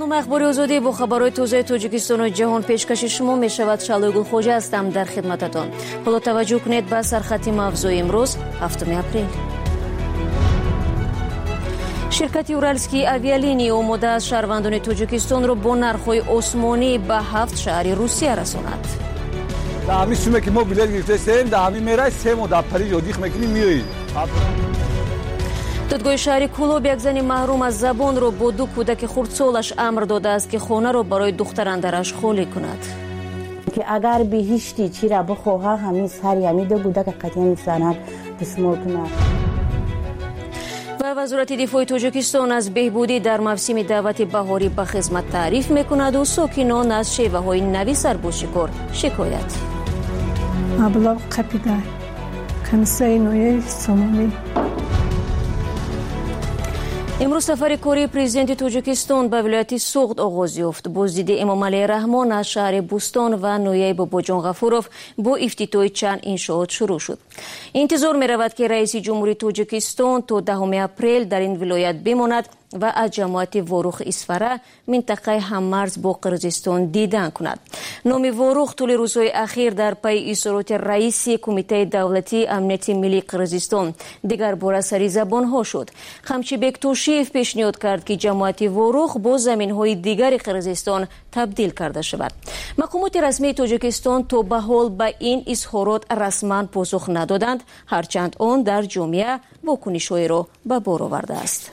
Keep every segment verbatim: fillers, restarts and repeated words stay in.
برنامه اخباری آزادی با خبرهای تازه تاجیکستان و جهان پیشکش شما می شود. شالوی گلخوجه هستم در خدمتتان. حالا توجه کنید به سرخط موضوع امروز هفتم اپریل. شرکت اورالسکی اویالینی آماده است شهروندان تاجیکستان را با نرخ‌های آسمانی به هفت شهر روسیه رساند. در همین سومه که ما بلیط گرفتیم در همین میرای سه ماه در پاریس یادیخ میکنیم میاییم. دادگاه شهر کولوب یک زن محروم از زبان را با دو کودک خردسالش امر داده است که خانه را برای دختراندرش خالی کند. که اگر به هیچی چی را بخواه همین سری همین دو کودک قطعا میزنند دستمال کند. و وزارت دفاع تاجیکستان از بهبودی در موسم دعوت بهاری به خدمت تعریف میکند و ساکنان از شیوه های نوی سربازشکار شکایت. ابلاغ قپیده کمیسای نویه سامانی. امروز سفر کاری پرزیدنت تاجیکستان به ولایت سوغد آغاز یافت. بازدید امام علی رحمان از شهر بوستان و نویه باباجان غفوروف با افتتاح چند انشاءات شروع شد. انتظار می رود که رئیس جمهوری تاجیکستان تا دهم اپریل در این ولایت بماند و از جماعت واروخ اسفره منطقه هممرز با قرقیزستان دیدن کند. نام واروخ طول روزهای اخیر در پی اصرارات رئیس کمیته دولتی امنیت ملی قرقیزستان دیگر بار سری زبان ها شد. خمچیبک توشیف پیشنهاد کرد که جماعت واروخ با زمین های دیگر قرقیزستان تبدیل کرده شود. مقامات رسمی تاجیکستان تا به حال به این اظهارات رسما پاسخ ندادند، هرچند آن در جامعه واکنش‌هایی را به بار آورده است.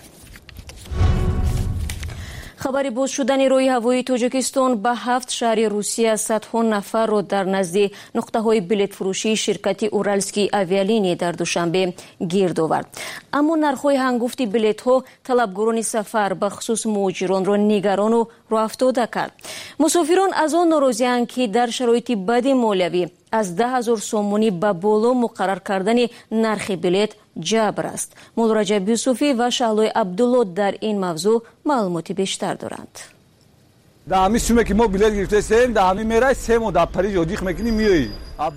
خبری باز شدن روی هوایی تاجیکستان به هفت شهر روسیه صدها نفر را در نزد نقطه های بلیط فروشی شرکت اورالسکی اویالینی در دوشنبه گرد آورد. اما نرخ‌های هنگفت بلیط ها طلبگران سفر به خصوص مهاجران را نگران و راه افتاده کرد. مسافران از آن ناراضی‌اند که در شرایط بد مالیوی از ده هزار سومونی به بالا مقرر کردن نرخ بلیط جبر است. مولا رجب یوسفی و شهلای عبدالله در این موضوع معلومات بیشتر دارند. در همین سومه که ما بلیط گرفتیم در همین میرای سه ماه در پاریس یادیخ میکنیم میاییم.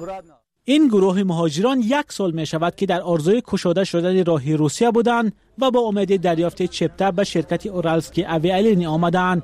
این گروه مهاجران یک سال می شود که در آرزوی کشاده شدن راهی روسیه بودند و با امید دریافت چپته به شرکت اورالسکی اویالینی آمدند.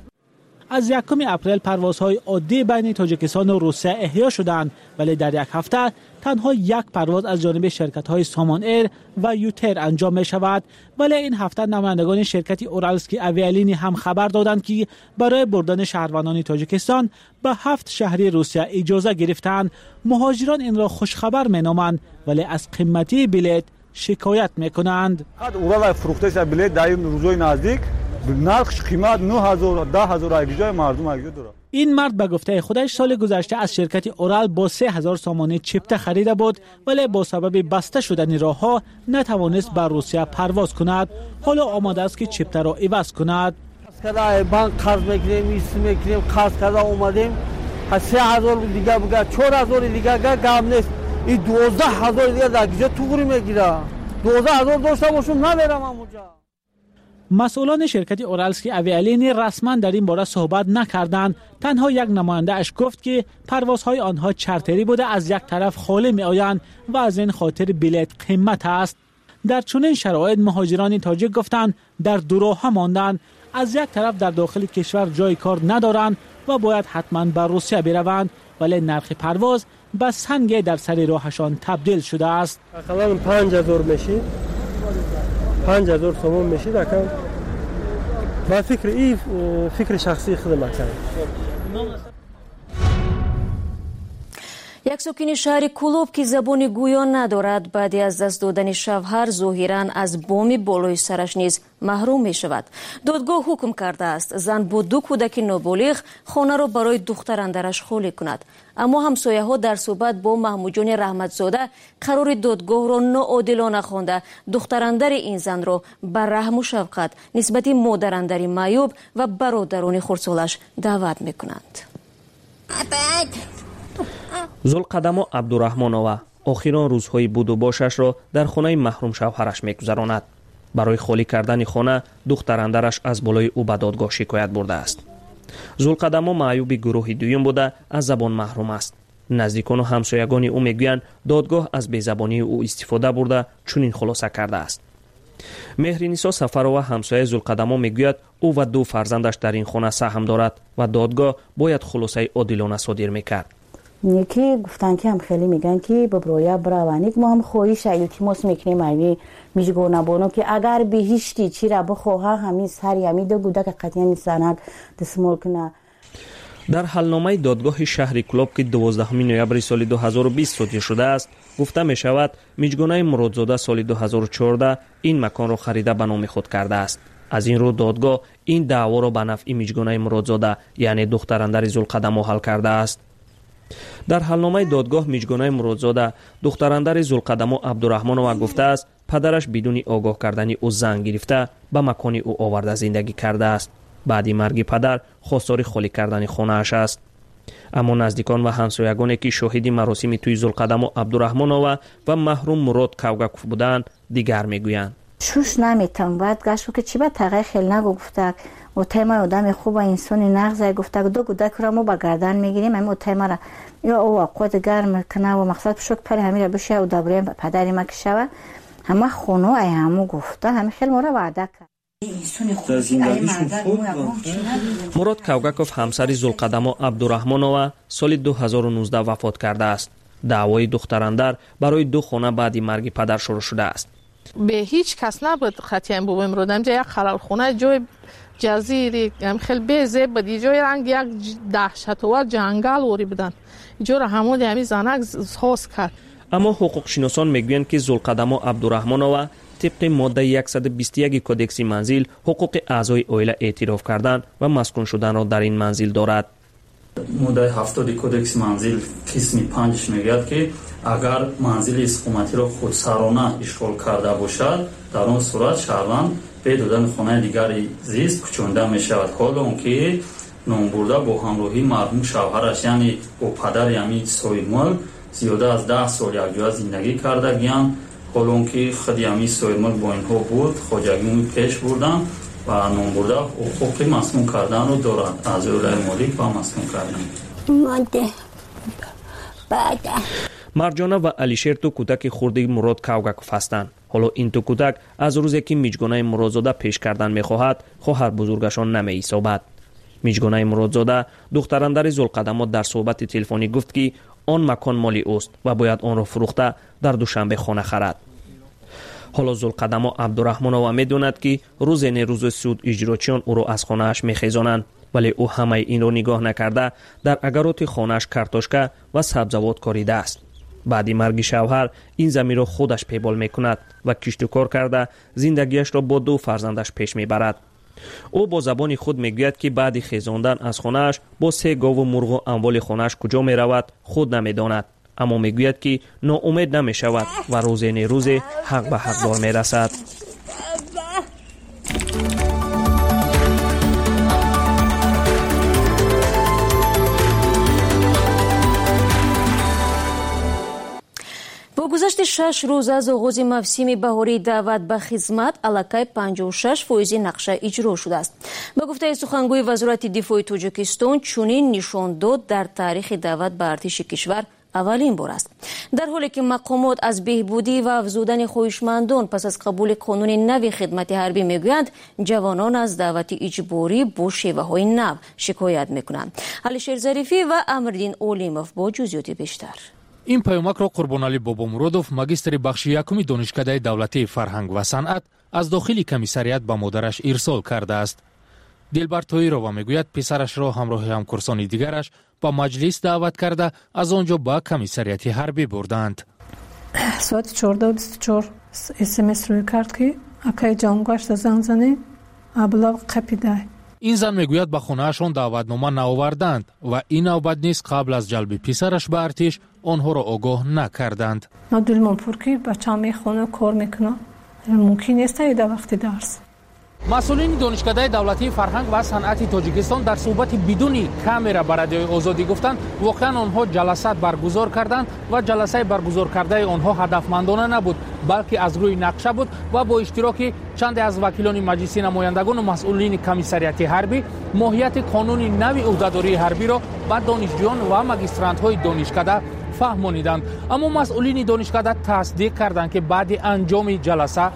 از یکم اپریل پروازهای عادی بین تاجیکستان و روسیه احیا شدند، ولی در یک هفته تنها یک پرواز از جانب شرکت‌های سامان ایر و یوتر انجام می شود. ولی این هفته نمایندگان شرکت اورالسکی اویالینی هم خبر دادند که برای بردن شهروندان تاجیکستان به هفت شهر روسیه اجازه گرفتند. مهاجران این را خوشخبر می نامند، ولی از قیمتی بلیط شکایت می کنند. اورال فروخته شده بلیط در این روزهای نزدیک نرخش قیمت نه هزار ده هزار اگجای مردم اگجا داره. این مرد به گفته خودش سال گذشته از شرکت اورال با سه هزار سامانه چپته خریده بود، ولی با سبب بسته شدن راهها نتوانست به روسیه پرواز کند. حالا آماده است که چپته را عوض کند. از بانک قرض میگیریم، ایست میگیریم، قرض کرده اومدیم. از سه هزار دیگه بگه چهار هزار دیگه گم نیست. این دوازده هزار دیگه اگجا توگری میگیره. دوازده هزار داشته باشم نمیرم اونجا. مسئولان شرکت اورالسکی اویالینی رسما در این باره صحبت نکردند. تنها یک نماینده اش گفت که پروازهای آنها چارتری بوده، از یک طرف خالی می آیند و از این خاطر بلیط قیمت است. در چنین شرایط مهاجران تاجیک گفتند در دو راه ماندند. از یک طرف در داخل کشور جای کار ندارند و باید حتما به روسیه بروند، ولی نرخ پرواز به سنگ در سر راهشان تبدیل شده است. حداقل پنج هزار میشه. پنج هزار تومان میشه دکم. با فکر این فکر شخصی خودم کردم. یک ساکن شهر کولوب که زبان گویا ندارد بعد از دست دادن شوهر ظاهراً از بام بالای سرش نیز محروم می شود. دادگاه حکم کرده است زن با دو کودک نابالغ خانه را برای دختراندرش خالی کند. اما همسایه ها در صحبت با محمود جان رحمتزاده قرار دادگاه را ناعادلانه خوانده دختراندر این زن را بر رحم و شفقت نسبت مادراندر معیوب و برادران خردسالش دعوت می کنند. زلقدما عبدالرحمانова آخران روزهای بود و باشش را در خانه محروم شوهرش می‌گذراند. برای خالی کردن خانه دختراندرش از بالای او به دادگاه شکایت برده است. زلقدما معیوب گروه دویم بوده از زبان محروم است. نزدیکان و همسایگان او میگویند دادگاه از بی‌زبانی او استفاده برده چنین خلاصه کرده است. مهرینیسا سفرова همسایه زلقدمو میگوید او و دو فرزندش در این خانه سهم دارد و دادگاه باید خلاصه عادلانه صادر میکرد. یکی گفتن که هم خیلی میگن که ببرویا براوانیک ما هم خواهیش التماس میکنیم اوی میجگونه بونو که اگر بهشتی چی را بخواه همین سر یمی دو گوده که قطعا میسانک دسمول کنه. در حلنامه دادگاه شهر کلوب که دوازدهم نوامبر سال دو هزار و بیست صادر شده است گفته می شود میجگونه مرادزاده سال دو هزار و چهارده این مکان را خریده به نام خود کرده است. از این رو دادگاه این دعوا را به نفع میجگونه مرادزاده یعنی دختر اندر زلقدمو حل کرده است. در حلنامه دادگاه میجگونه مرادزاده دختر اندر زلقدمو عبدالرحمنова گفته است پدرش بدون آگاه کردن او زن گرفته به مکان او آورده زندگی کرده است. بعد مرگ پدر خواستار خالی کردن خانه اش است. اما نزدیکان و همسایگانی که شاهد مراسم توی زلقدمو عبدالرحمنова و محروم مراد کوگاکوف بودند دیگر میگویند شوش نمیتونم باید گشت که چی به تغییر خیلی نگو گفته و تیمه آدم خوب و انسانی نغزه گفته دو گوده که را ما با گردن میگیریم همه تیمه را یا او قوت گرم کنه و مقصد پشک پری همه را بشه و دابریم پدری ما که شوه همه خونو ای همو گفته همه خیلی ما را وعده کرد. مراد کوگاکوف همسر زلقدمو عبدالرحمنова سال دو هزار و نوزده وفات کرده است. دعوای دختر اندر برای دو خانه بعد مرگ پدر شروع شده است. به هیچ کس نبود خطیم بو امرود همجا یک خلال خونه جای جزیری هم خیلی بیزه بدی جای رنگ یک دهشتوار جنگل وری بدن جور همون همی زنک ساز کرد. اما حقوق شناسان میگویند که زلقدمو عبدالرحمنова طبق ماده صد و بیست و یک کدکس منزل حقوق اعضای عائله اعتراف کردن و مسکون شدن را در این منزل دارد. ماده هفتاد کدکس منزل قسم پنج میگوید که اگر منزل حکومتی را خودسرانه اشغال کرده باشد در آن صورت شهروند به دادن خانه دیگری زیست کوچانده می شود. حالا اونکه نام برده با همراهی مرحوم شوهرش یعنی با پدر یعنی صاحب ملک زیاده از ده سال یکجا زندگی کرده گیان. حالا اونکه خودی همی صاحب ملک با اینها بود خواجگی پیش بردن و نام برده حقوق مسکون کردن رو دارند از اولای مالک و مسکون کردن. ماده بعد مرجانه و علیشیر تو کودک خردی مراد کوگاکوف هستند. حالا این تو کودک از روزی که میجگونه مرادزاده پیش کردن میخواهد خواهر بزرگشان نمی ایسابد. میجگونه مرادزاده دختر اندر زلقدمو در صحبت تلفنی گفت که آن مکان مالی اوست و باید آن را فروخته در دوشنبه خانه خرد. حالا زلقدمو عبدالرحمنова میدوند که روز نه روز سود اجراچیان او را از خانه اش میخیزانند ولی او همه این را نگاه نکرده در اگرات خانه اش کارتوشکا و سبزوات کاریده است. بعد مرگ شوهر این زمین را خودش پیبال میکند و کشت و کار کرده زندگیش را با دو فرزندش پیش میبرد. او با زبان خود میگوید که بعد خیزاندن از خانه‌اش با سه گاو و مرغ و اموال خانه‌اش کجا میرود خود نمیداند، اما میگوید که ناامید نمیشود و روز نه روز حق به حقدار میرسد. با گذشت شش روز از آغاز موسم بهاری دعوت به خدمت علاقه پنجاه و شش فیصد نقشه اجرا شده است. به گفته سخنگوی وزارت دفاع تاجیکستان چنین نشان داد در تاریخ دعوت به ارتش کشور اولین بار است، در حالی که مقامات از بهبودی و افزودن خواهشمندان پس از قبول قانون نو خدمت حربی میگویند جوانان از دعوت اجباری با شیوه‌های نو شکایت میکنند. علیشیر ظریفی و امردین اولیموف با جزئیات بیشتر. این پیامک را قربانعلی بابامرودوف ماگستر بخش یکم دانشکده دولتی فرهنگ و صنعت از داخل کمیسریات به مادرش ارسال کرده است. دلبر تویرова میگوید پسرش را همراه همکورسان دیگرش با مجلس دعوت کرده از آنجا به کمیسریات حربی بردند. ساعت چهارده و بیست و چهار اس ام اس روی کرد که اکای جانگاشت زنگ زنی ابلاغ قپیده. این زن میگوید به خانه‌شان دعوتنامه نآوردند و این نوبت نیز قبل از جلب پسرش به ارتش آنها را آگاه نکردند. ما دلمان پر که بچه‌ام میخونه کار میکنه ممکن نیست ایده وقتی درس. مسئولین دانشکده دولتی فرهنگ و صنعت تاجیکستان در صحبت بدون کامرا با رادیوی آزادی گفتند واقعا آنها جلسات برگزار کردند و جلسه برگزار کرده آنها هدفمندانه نبود بلکه از روی نقشه بود و با اشتراک چند از وکیلان مجلس نمایندگان و مسئولین کمیسریات حربی ماهیت قانون نو عهدهداری حربی را به دانشجویان و ماگسترانت‌های دانشکده فهمانیدند. اما مسئولین دانشکده تصدیق کردند که بعد انجام جلسه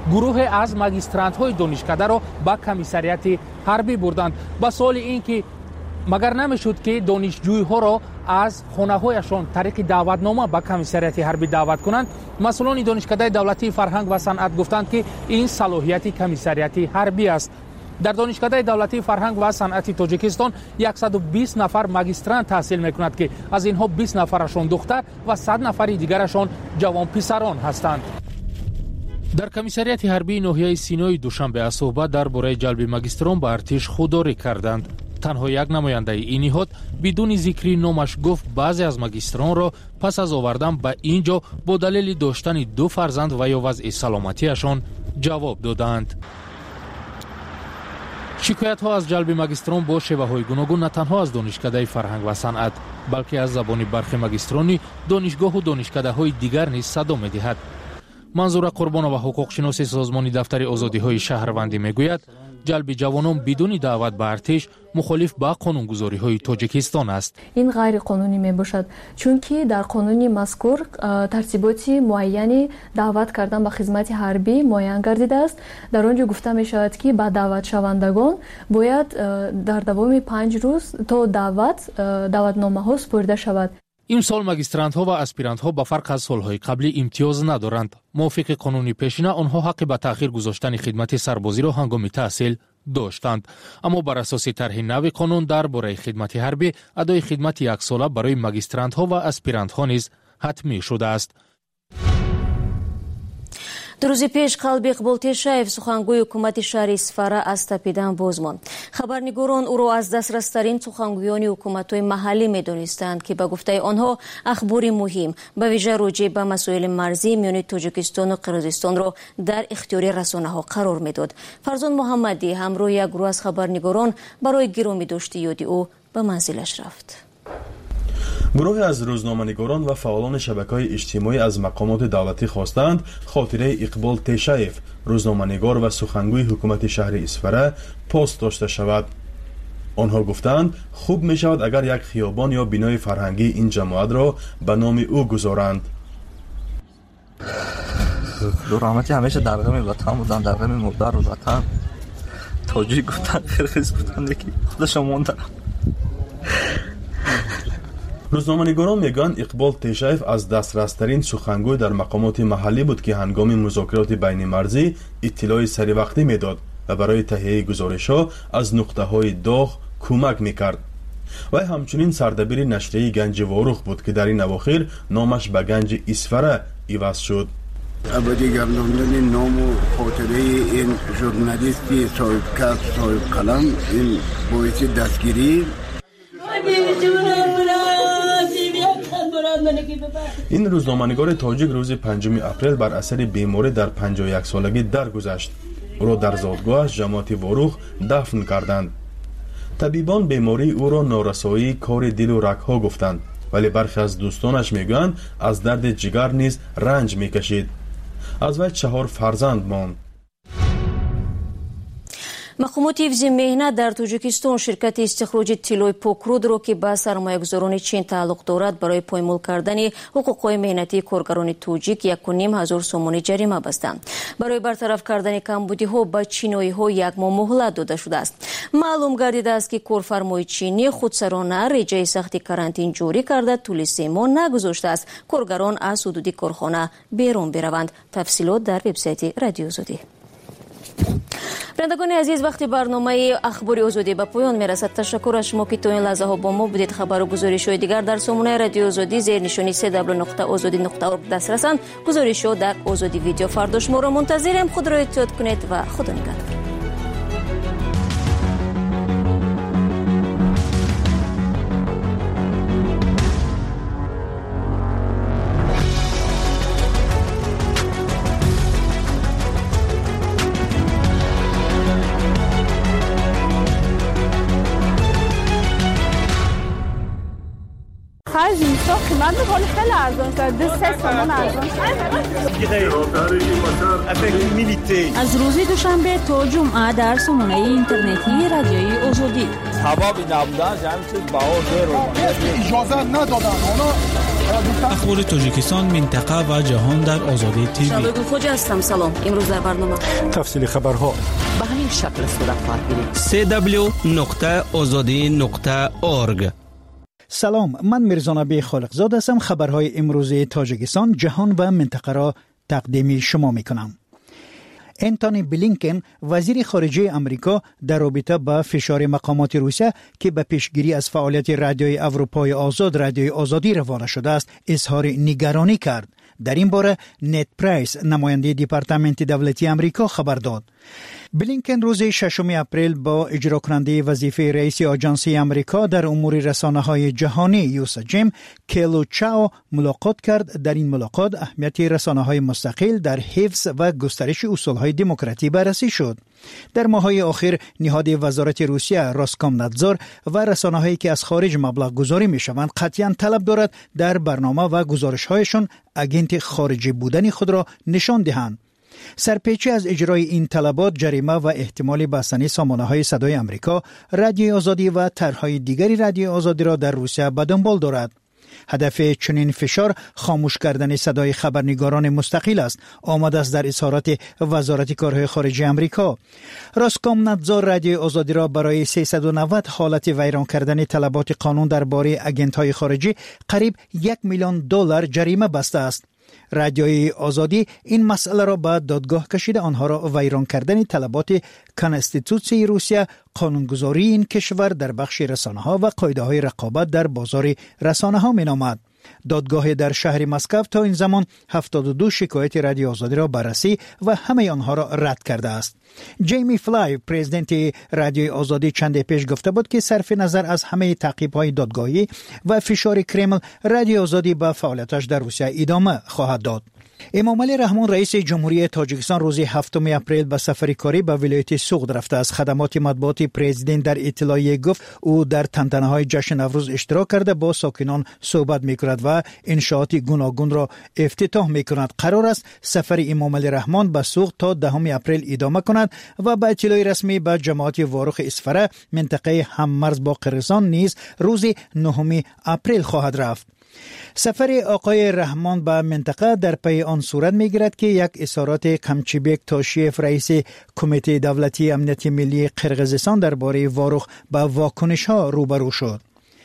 گروه از ماگیسترانت‌های دانشکده را به کمیسریات حربی بردند. با سوال اینکه مگر نمیشد که دانشجویها را از خانه‌هایشان طریق دعوتنامه به کمیسریات حربی دعوت کنند، مسئولان دانشکده دولتی فرهنگ و صنعت گفتند که این صلاحیت کمیسریات حربی است. در دانشکده دولتی فرهنگ و صنعت تاجیکستان صد و بیست نفر ماگیسترانت تحصیل می‌کنند که از اینها بیست نفرشان دختر و صد نفر دیگرشان جوان پسران هستند. در کمیسریات حربی ناحیه سینای دوشنبه از صحبت درباره جلب ماگیستران به ارتش خودداری کردند. تنها یک نماینده این نهاد بدون ذکر نامش گفت بعضی از ماگیستران را پس از آوردن به اینجا با دلیل داشتن دو فرزند و یا وضع سلامتیشان جواب دادند. شکایت ها از جلب ماگیستران با شیوه های گوناگون نه تنها از دانشکده فرهنگ و صنعت بلکه از زبان برخی ماگیسترانی دانشگاه و دانشکده های دیگر نیز صدا می دهد. منظور قربانова حقوقشناسی سازمان دفتر آزادی های شهروندی میگوید جلب جوانان بدون دعوت به ارتش مخالف با قانونگذاری های تاجیکستان است. این غیر قانونی می باشد چون که در قانون مذکور ترتیبات معینی دعوت کردن به خدمت حربی معین گردیده است. در آنجا گفته می شود که با دعوت شوندگان باید در دوام پنج روز تا دعوت دعوتنامه ها سپرده شود. این سال ماگیسترانت ها و اسپیرانت ها به فرق از سالهای قبلی امتیاز ندارند. موافق قانونی پیشینه آنها حق به تأخیر گذاشتن خدمت سربازی را هنگام تحصیل داشتند، اما بر اساس طرح نو قانون درباره خدمت حربی ادای خدمت یک ساله برای ماگیسترانت ها و اسپیرانت ها نیز حتمی شده است. دو روز پیش قلب اقبال تشاев سخنگوی حکومت شهر اسفاره از تپیدن باز ماند. خبرنگاران او را از دسترسترین سخنگویان حکومت‌های محلی می‌دانستند که به گفته آنها اخبار مهم به ویژه راجع به مسائل مرزی میان تاجیکستان و قرقیزستان را در اختیار رسانه‌ها قرار می‌داد. فرزان محمدی همراه یک گروه از خبرنگاران برای گرامی داشتی یادی او به منزلش رفت. گروهی از روزنامه‌نگاران و فعالان شبکه‌های اجتماعی از مقامات دولتی خواستند خاطره اقبال تشاев روزنامه‌نگار و سخنگوی حکومت شهر اسفاره پست داشته شود. آنها گفتند خوب می شود اگر یک خیابان یا بنای فرهنگی این جماعت را به نام او گذارند. دورامتی همیشه در غم وطن بودن، در غم مادر و وطن. تاجیک گفتن، قرقیز گفتن که خودشون موندن. روزنامه‌نگاران میگن اقبال تشاев از دسترسترین سخنگوی در مقامات محلی بود که هنگام مذاکرات بین مرزی اطلاع سری وقتی میداد و برای تهیه گزارش‌ها از نقطه‌های داغ کمک میکرد. و همچنین سردبیر نشریه گنج واروخ بود که در این اواخر نامش به گنج اسفاره عوض شد. ابدی گرداندن نام و خاطره این ژورنالیستی صاحب کسب صاحب قلم این باعث دستگیری این روزنامه‌نگار تاجیک روز پنجم اپریل بر اثر بیماری در پنجاه و یک سالگی درگذشت. او را در زادگاهش جماعت واروخ دفن کردند. طبیبان بیماری او را نارسایی کار دل و رگ‌ها گفتند، ولی برخی از دوستانش میگویند از درد جگر نیز رنج میکشید. از وی چهار فرزند ماند. مقامات حفظ مهنت در تاجیکستان شرکت استخراج طلای پاکرود را که به سرمایه‌گذاران چین تعلق دارد برای پایمال کردن حقوق‌های مهنتی کارگران تاجیک یک و نیم هزار سومانی جریمه بستند. برای برطرف کردن کمبودی‌ها به چینایی‌ها یک ماه مهلت داده شده است. معلوم گردیده است که کارفرمای چینی خودسرانه رجای سخت کرانتین جاری کرده طول سه ماه نگذاشته است کارگران از حدود کارخانه بیرون بروند. تفصیلات در وبسایت رادیو آزادی. بینندگان عزیز، وقتی برنامه اخبار آزادی به پایان میرسد. تشکر از شما که تا این لحظه ها با ما بودید. خبر و گزارش های دیگر در سامانه رادیو آزادی زیر نشانی سه دبلیو نقطه آزادی نقطه اورگ دست رسند. گزارش ها در آزادی ویدیو. فردا شما را منتظریم. خود را احتیاط کنید و خدا نگهدار. خرج اینستا قیمت میکنه خیلی ارزان شد. دو سه تومن ارزان شد. از روز دوشنبه تا جمعه در سامانه اینترنتی رادیوی آزادی. هوا بی نبودن همین چیز باور رو اجازه ندادن. اونا اخبار تاجیکستان، منطقه و جهان در آزادی تیوی. شادو خوجا هستم. سلام. امروز در برنامه تفصیل خبرها به همین شکل صورت خواهد گرفت. سی دبلیو نقطه آزادی نقطه اورگ. سلام، من میرزا نبی خالقزاد هستم. خبرهای امروز تاجیکستان، جهان و منطقه را تقدیم شما میکنم. انتونی بلینکن وزیر خارجه امریکا در رابطه با فشار مقامات روسیه که به پیشگیری از فعالیت رادیوی اروپای آزاد رادیوی آزادی روانه شده است اظهار نگرانی کرد. در این باره نت پرایس نماینده دپارتمنت دولتی امریکا خبر داد. بلینکن روز ششم اپریل با اجرا کننده وظیفه رئیس آژانسی امریکا در امور رسانه‌های جهانی یوسا جیم کلو چاو ملاقات کرد. در این ملاقات اهمیت رسانه‌های مستقل در حفظ و گسترش اصول‌های دموکراتی بررسی شد. در ماه‌های اخیر نهاد وزارت روسیه روسکومنادزور و رسانه‌هایی که از خارج مبلغ گذاری می‌شوند قطعاً طلب دارد در برنامه و گزارش‌هایشان اگنت خارجی بودن خود را نشان دهند. سرپیچی از اجرای این طلبات جریمه و احتمال بستن سامانه‌های صدای آمریکا، رادیوی آزادی و طرح‌های دیگری رادیوی آزادی را در روسیه به دنبال دارد. هدف چنین فشار خاموش کردن صدای خبرنگاران مستقل است، آمده است در اظهارات وزارت کارهای خارجه آمریکا. روسکومنادزور رادیوی آزادی را برای سیصد و نود حالت ویران کردن طلبات قانون درباره اگنت‌های خارجی قریب یک میلیون دلار جریمه بسته است. رادیوی آزادی این مسئله را به دادگاه کشیده، آنها را ویران کردن طلبات کنستیتوسی روسیه، قانونگذاری این کشور در بخش رسانه‌ها و قاعده‌های رقابت در بازار رسانه‌ها می‌نامد. دادگاه در شهر مسکو تا این زمان هفتاد و دو شکایت رادیو آزادی را بررسی و همه آنها را رد کرده است. جیمی فلای پرزیدنت رادیوی آزادی چند پیش گفته بود که صرف نظر از همه تعقیب‌های دادگاهی و فشار کرمل، رادیوی آزادی به فعالیتش در روسیه ادامه خواهد داد. امامعلی رحمان رئیس جمهوری تاجیکستان روز هفتم اپریل به سفر کاری به ولایت سوغد رفته است. خدمات مطبوعاتی پرزیدنت در اطلاعیه گفت او در تنتنه‌های جشن نوروز اشتراک کرده با ساکنان صحبت می‌کند و انشاءات گوناگون را افتتاح می‌کند. قرار است سفر امامعلی رحمان به سوغد تا دهم اپریل ادامه کند و به اطلاع رسمی به جماعت واروخ اسفره منطقه هممرز با قرغیزستان نیز روز نهم اپریل خواهد رفت. سفر آقای رحمان به منطقه در پی آن صورت می‌گیرد که یک اظهارات کمچیبک تاشیف رئیس کمیته دولتی امنیت ملی قرغیزستان درباره واروخ با واکنش‌ها روبرو شد.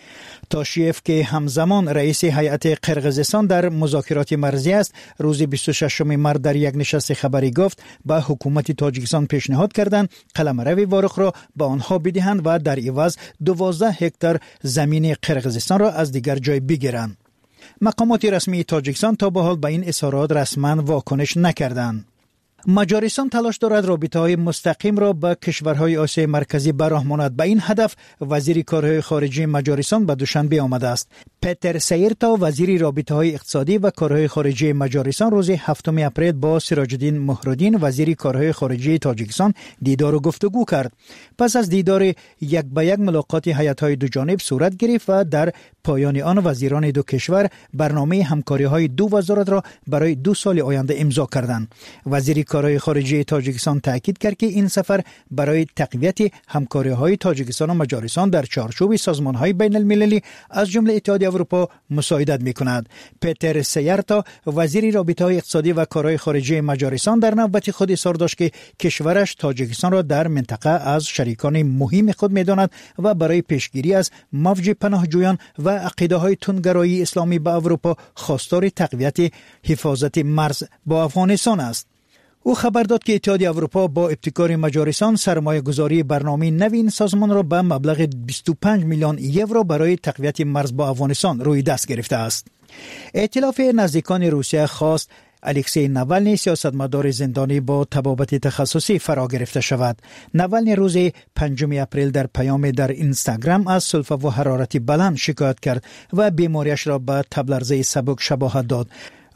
تاشیف که همزمان رئیس هیئت قرغیزستان در مذاکرات مرزی است، روز بیست و ششم مارس در یک نشست خبری گفت به حکومت تاجیکستان پیشنهاد کردند قلمرو واروخ را به آنها بدهند و در عوض دوازده هکتار زمین قرغیزستان را از دیگر جای بگیرند. مقامات رسمی تاجیکستان تا به حال به این اظهارات رسما واکنش نکردند. مجارستان تلاش دارد رابطه‌های مستقیم را با کشورهای آسیای مرکزی براه ماند. به این هدف وزیر کارهای خارجه مجارستان به دوشنبه آمده است. پتر سیرتا وزیر رابطه‌های اقتصادی و کارهای خارجه مجارستان روز هفتم اپریل با سراج الدین مهرالدین وزیر کارهای خارجه تاجیکستان دیدار و گفتگو کرد. پس از دیدار یک به یک ملاقات هیئت‌های دو جانب صورت گرفت و در پایان آن وزیران دو کشور برنامه همکاری‌های دو وزارت را برای دو سال آینده امضا کردند. وزیر کارهای خارجه تاجیکستان تاکید کرد که این سفر برای تقویت همکاری‌های تاجیکستان و مجارستان در چارچوب سازمان‌های بین‌المللی از جمله اتحادیه اروپا مساعدت می‌کند. پتر سیرتا وزیر رابطه‌های اقتصادی و کارهای خارجه مجارستان در نوبت خود اظهار داشت که کشورش تاجیکستان را در منطقه از شریکان مهم خود می‌داند و برای پیشگیری از موج پناهجویان و عقیده‌های تندگرایی اسلامی به اروپا خواستار تقویت حفاظت مرز با افغانستان است. او خبر داد که اتحادیه اروپا با ابتکار مجارستان سرمایه گذاری برنامه نوین سازمان را به مبلغ بیست و پنج میلیون یورو برای تقویت مرز با افغانستان روی دست گرفته است. ائتلاف نزدیکان روسیه خواست الکسی ناولنی سیاستمدار زندانی با طبابت تخصصی فرا گرفته شود. ناولنی روز پنجم اپریل در پیام در اینستاگرام از سلفه و حرارت بلند شکایت کرد و بیماریش را به تب لرزه سبک شباهت داد.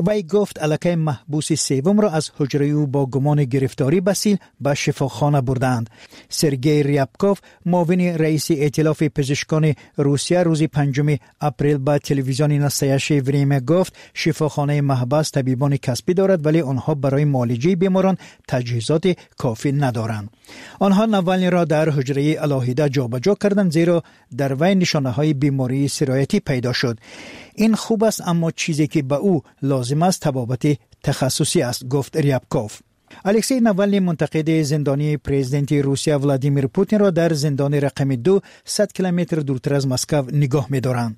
وی گفت الکی محبوس سوم را از حجره او با گمان گرفتاری بسیل به شفاخانه بردند. سرگئی ریابکوف معاون رئیس ائتلاف پزشکان روسیه روز پنجم اپریل به تلویزیون نسایش وریم گفت شفاخانه محبس طبیبان کسبی دارد ولی آنها برای معالجه بیماران تجهیزات کافی ندارند. آنها ناوالنی را در حجره علاهیده جابجا کردند زیرا در وی نشانه‌های بیماری سرایتی پیدا شد. این خوب است اما چیزی که به او لازم است طبابت تخصصی است، گفت ریابکوف. الکسی ناوالنی منتقد زندانی پرزیدنت روسیه ولادیمیر پوتین را در زندان رقم دو صد کیلومتر دورتر از مسکو نگاه می‌دارند.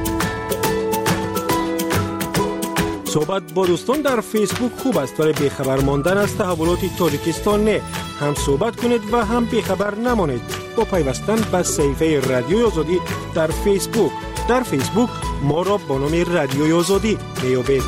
صحبت با دوستان در فیسبوک خوب است ولی بیخبر ماندن از تحولات تاجیکستان نه. هم صحبت کنید و هم بیخبر نمانید با پیوستن به صفحه رادیوی آزادی در فیسبوک. در فیسبوک ما را با نام رادیوی آزادی میابید.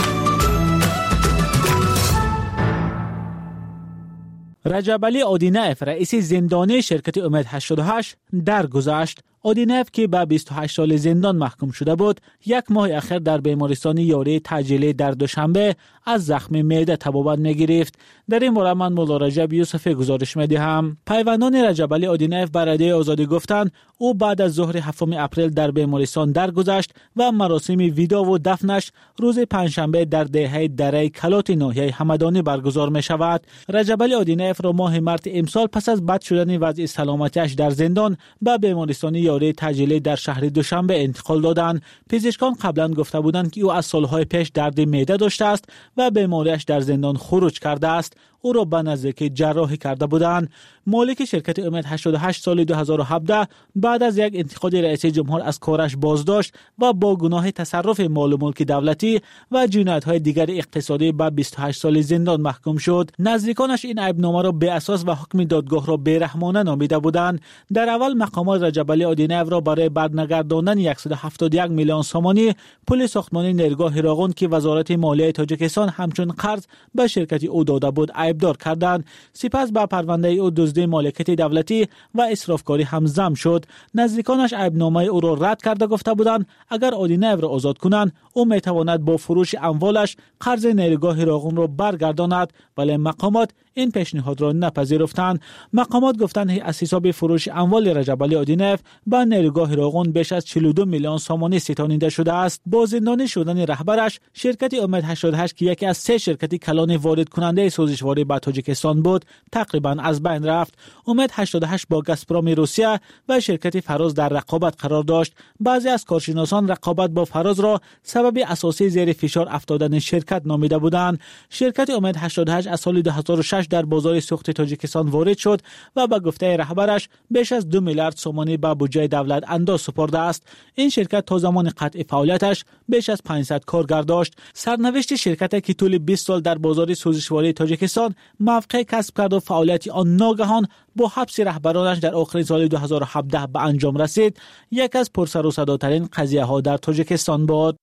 رجب علی آدینف رئیس زندانی شرکت امید هشتاد و هشت درگذشت. آدینف که به بیست و هشت سال زندان محکوم شده بود، یک ماه اخیر در بیمارستان یاری تجلی در دوشنبه از زخم معده تبابت می‌گرفت. در این باره من مولا رجب یوسف گزارش می‌دهم. پیوندان رجب علی آدینف به رادیوی آزادی گفتند او بعد از ظهر هفتم اپریل در بیمارستان درگذشت و مراسم ویدا و دفنش روز پنجشنبه در دهه دره کلات ناحیه همدانی برگزار می‌شود. رجب علی آدینف را ماه مارس امسال پس از بد شدن وضع سلامتیش در زندان به بیمارستان یاری تجلی در شهر دوشنبه انتقال دادند. پزشکان قبلا گفته بودند که او از سالهای پیش درد معده داشته است و بیماریش در زندان خروج کرده است. او را به نزدیکی جراحی کرده بودند. مالک شرکت امید هشتاد و هشت سال دو هزار و هفده بعد از یک انتقاد رئیس جمهور از کارش بازداشت و با گناه تصرف مال و ملک دولتی و جنایت‌های دیگر اقتصادی به بیست و هشت سال زندان محکوم شد. نزدیکانش این عیبنامه را بی اساس و حکم دادگاه را بی‌رحمانه نامیده بودند. در اول مقامات رجب علی آدینف را برای برنگرداندن صد و هفتاد و یک میلیون سومانی پول ساختمان نیرگاه هراقون که وزارت مالیه تاجیکستان همچون قرض به شرکت او داده بود عیبدار کردند. سپس به پرونده او دزدی مالکیت دولتی و اسرافکاری هم ضم شد. نزدیکانش عیبنامه او را رد کرده گفته بودند اگر آدینف را آزاد کنند او میتواند با فروش اموالش قرض نیرگاه هراقون را برگرداند، ولی مقامات این پیشنهاد را نپذیرفتند. مقامات گفتند از حساب فروش اموال رجب علی آدینف به نیرگاه هراقون بیش از چهل و دو میلیون سومانی ستانیده شده است. با زندانی شدن رهبرش شرکت امید هشتاد و هشت که یکی از سه شرکت کلان وارد کننده سوزشواری به تاجیکستان بود تقریبا از بین رفت. امید هشتاد و هشت با گازپروم روسیه و شرکت فراز در رقابت قرار داشت. بعضی از کارشناسان رقابت با فراز را سبب اساسی زیر فشار افتادن شرکت نامیده بودند. شرکت امید هشتاد و هشت از سال دو هزار و شش در بازار سوخت تاجیکستان وارد شد و به گفته رهبرش بیش از دو میلیارد سومانی به بودجه دولت انداز سپرده است. این شرکت تا زمان قطع فعالیتش بیش از پانصد کارگر داشت. سرنوشت شرکتی که طول بیست سال در بازار سوزشواری تاجیکستان موقع کسب کرد و فعالیت آن ناگهان با حبس رهبرانش در آخرین سال دو هزار و هفده به انجام رسید، یک از پرسر و صداترین قضیه ها در تاجیکستان بود.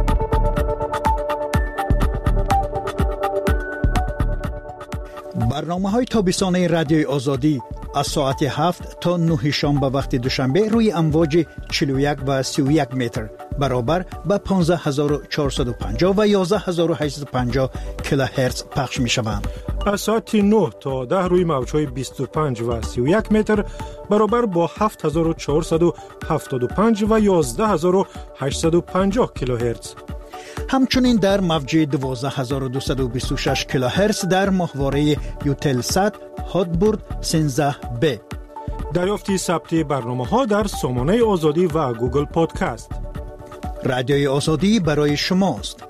برنامه های تابستانه رادیوی آزادی از ساعت هفت تا نه شام به وقت دوشنبه روی امواج چهل و یک و سی و یک متر برابر به پانزده هزار و چهارصد و پنجاه و یازده هزار و هشتصد و پنجاه کیلوهرتز پخش می شوند. از ساعت نه تا ده روی موج‌های بیست و پنج و سی و یک متر برابر با هفت هزار و چهارصد و هفتاد و پنج و یازده هزار و هشتصد و پنجاه کیلوهرتز. همچنین در موج دوازده هزار و دویست و بیست و شش کیلوهرتز در ماهواره یوتلسات هاتبورد سیزده بی. دریافت ثبت برنامه‌ها در سامانه آزادی و گوگل پادکست. رادیوی آزادی برای شماست.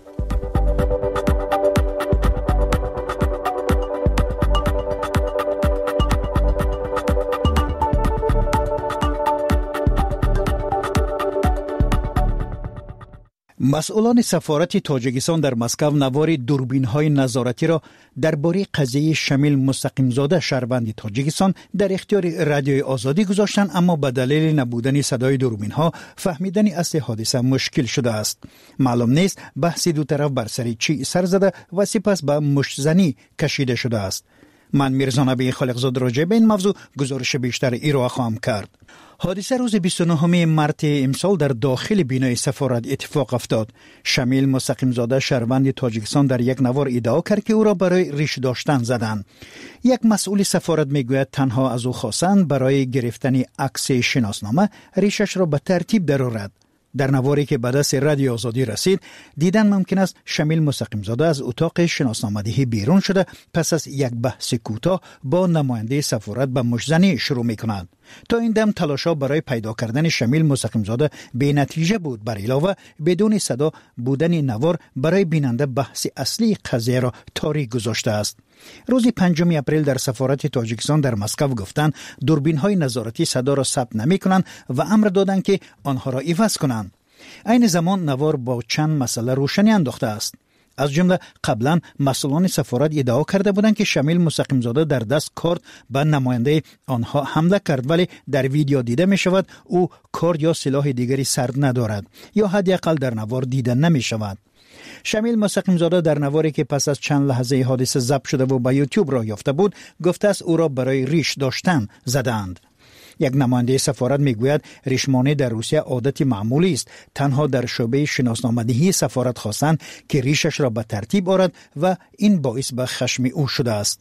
مسئولان سفارت تاجیکستان در مسکو نوار دوربین‌های نظارتی را درباره قضیه شمیل مستقیم زاده شهروند تاجیکستان در اختیار رادیوی آزادی گذاشتند، اما به دلیل نبودن صدای دوربین‌ها فهمیدن اصل حادثه مشکل شده است. معلوم نیست بحث دو طرف بر سر چی سر زده و سپس به مشت‌زنی کشیده شده است. من میرزا نبی خالقزاد راجع به این موضوع گزارش بیشتر ایرا خواهم کرد. حادثه روز بیست و نهم مارس امسال در داخل بینای سفارت اتفاق افتاد. شمیل مستقیم زاده شهروند تاجیکستان در یک نوار ادعا کرد که او را برای ریش داشتن زدند. یک مسئول سفارت میگوید تنها از او خواستند برای گرفتن عکس شناسنامه ریشش را به ترتیب درآورد. در نواری که به دست رادیو آزادی رسید دیدن ممکن است شمیل مستقیم زاده از اتاق شناسنامه‌دهی بیرون شده پس از یک بحث کوتاه با نماینده سفارت به مشتزنی شروع می‌کند. تا این دم تلاش‌ها برای پیدا کردن شمیل مستقیم زاده بی نتیجه بود. بر علاوه بدون صدا بودن نوار برای بیننده بحث اصلی قضیه را تاریک گذاشته است. روز پنجم اپریل در سفارت تاجیکستان در مسکو گفتند دوربین‌های نظارتی صدا را ثبت نمی‌کنند و امر دادند که آنها را عوض کنند. این زمان نوار با چند مسئله روشنی انداخته است. از جمله قبلا مسئولان سفارت ادعا کرده بودند که شمیل مستقیم زاده در دست کارت به نماینده آنها حمله کرد، ولی در ویدیو دیده می شود او کارت یا سلاح دیگری سرد ندارد یا حداقل در نوار دیده نمی شود. شمیل مستقیم زاده در نواری که پس از چند لحظه حادثه ضبط شده و به یوتیوب راه یافته بود گفته است او را برای ریش داشتن زدند. یک نماینده سفارت میگوید ریشمانی در روسیه عادت معمولی است. تنها در شعبه شناسنامه‌دهی سفارت خواستند که ریشش را به ترتیب آورد و این باعث به خشم او شده است.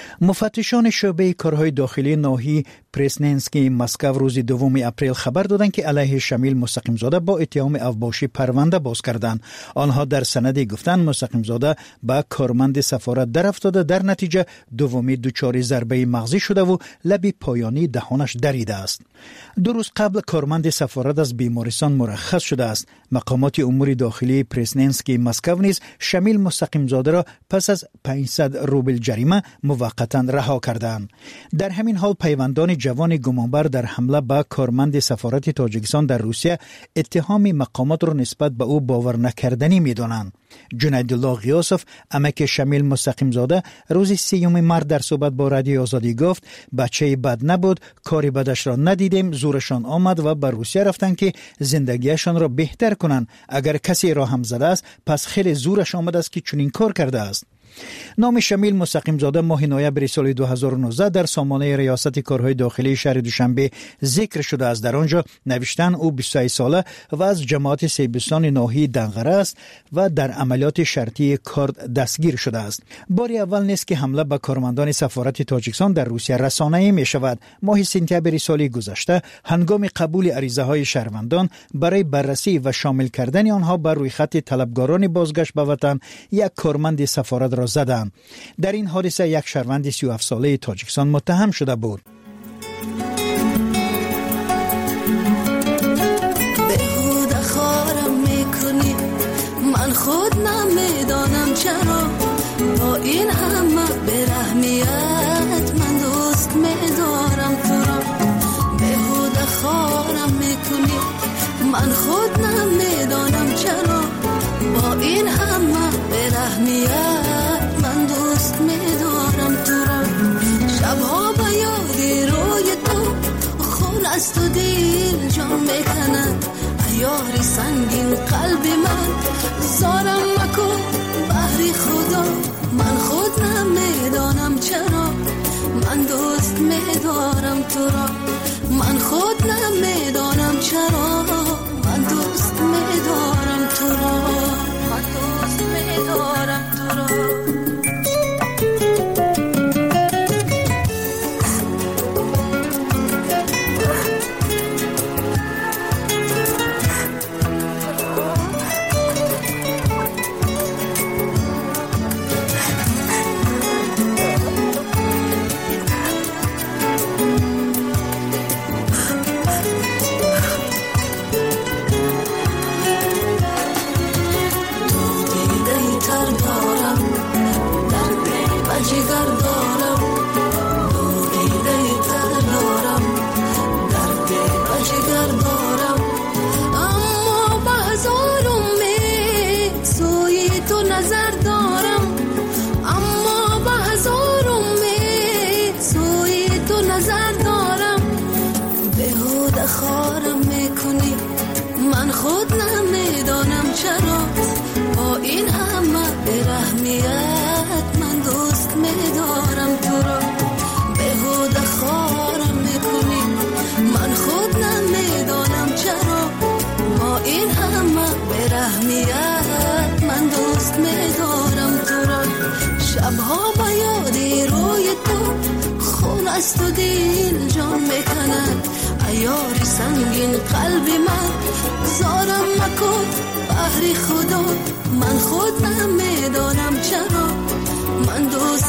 مفتشان شعبه کارهای داخلی ناحیه پرسننسکی مسکو روز دوم اپریل خبر دادند که علیه شمیل مستقیم زاده با اتهام اوباشی پرونده باز کردند. آنها در سندی گفتند مستقیم زاده با کارمند سفارت در افتاده، در نتیجه دومی دچار ضربه مغزی شده و لب پایانی دهانش دریده است. دو روز قبل کارمند سفارت از بیمارستان مرخص شده است. مقامات امور داخلی پرسننسکی مسکو نیز شمیل مستقیم زاده را پس از پانصد روبل جریمه موقتا رها کردند. در همین حال پیوندان جوان گمانبر در حمله به کارمند سفارت تاجیکستان در روسیه اتهام مقامات را نسبت به او باور نکردنی می‌دانند. جنیدالله غیاسوف عمک شمیل مستقیم زاده روز سیوم مارس در صحبت با رادیو آزادی گفت بچه بد نبود، کاری بدش را ندیدیم، زورشان آمد و به روسیه رفتن که زندگیشان را بهتر کنند. اگر کسی را هم زده است پس خیلی زورش آمد است که چنین کار کرده است. نام شمیل مستقیم زاده ماه نوامبر سال دو هزار و نوزده در سامانه ریاست کارهای داخلی شهر دوشنبه ذکر شده است. در آنجا نوشتن او بیست و سه ساله و از جماعت سیبستان ناحیه دنغره است و در عملیات شرطی کرد دستگیر شده است. بار اول نیست که حمله به کارمندان سفارت تاجیکستان در روسیه رسانه‌ای می شود. ماه سپتامبر سال گذشته هنگام قبول عریضه های شهروندان برای بررسی و شامل کردن آنها بر روی خط طلبکاران بازگشت به وطن یک کارمند سفارت را زدند. در این حادثه یک شهروند سی و هفت ساله تاجیکستان متهم شده بود. بهوده خارم میکنی، من خود نمیدانم چرا با این همه برحمیت من دوست میدارم تو را. بهوده خارم میکنی، من خود نمیدانم چرا با این همه برحمیت من دوست میدارم تو را. شبها به یاد روی تو خون است و دل جان میکند، ایاری سنگین قلب من زارم مکن بحری خدا. من خود نمیدانم چرا من دوست میدارم تو را. من خود نمیدانم چرا من دوست میدارم تو را. من دوست میدارم تو را. من خود نمیدانم چرا با این همه برحمیت من دوست میدارم تو را. از تو دل جان میکند ایاری سنگین قلب من زارم مکن بحر خدا من خود نمیدانم چرا من دوست